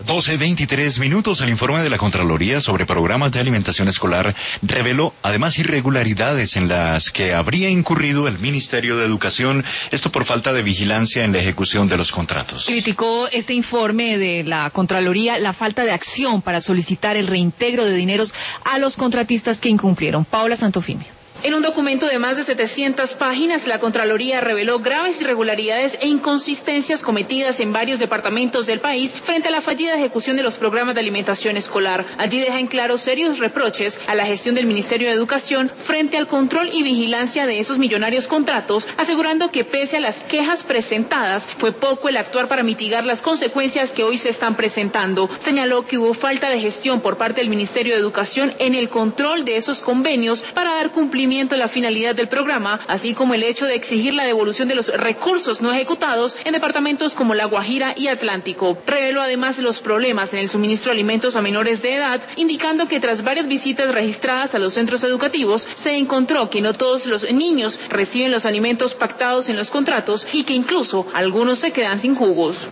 12:23. El informe de la Contraloría sobre programas de alimentación escolar reveló además irregularidades en las que habría incurrido el Ministerio de Educación, esto por falta de vigilancia en la ejecución de los contratos. Criticó este informe de la Contraloría la falta de acción para solicitar el reintegro de dineros a los contratistas que incumplieron. Paola Santofimio. En un documento de más de 700 páginas, la Contraloría reveló graves irregularidades e inconsistencias cometidas en varios departamentos del país frente a la fallida ejecución de los programas de alimentación escolar. Allí deja en claro serios reproches a la gestión del Ministerio de Educación frente al control y vigilancia de esos millonarios contratos, asegurando que pese a las quejas presentadas, fue poco el actuar para mitigar las consecuencias que hoy se están presentando. Señaló que hubo falta de gestión por parte del Ministerio de Educación en el control de esos convenios para dar cumplimiento a la finalidad del programa, así como el hecho de exigir la devolución de los recursos no ejecutados en departamentos como La Guajira y Atlántico. Reveló además los problemas en el suministro de alimentos a menores de edad, indicando que tras varias visitas registradas a los centros educativos, se encontró que no todos los niños reciben los alimentos pactados en los contratos y que incluso algunos se quedan sin jugos.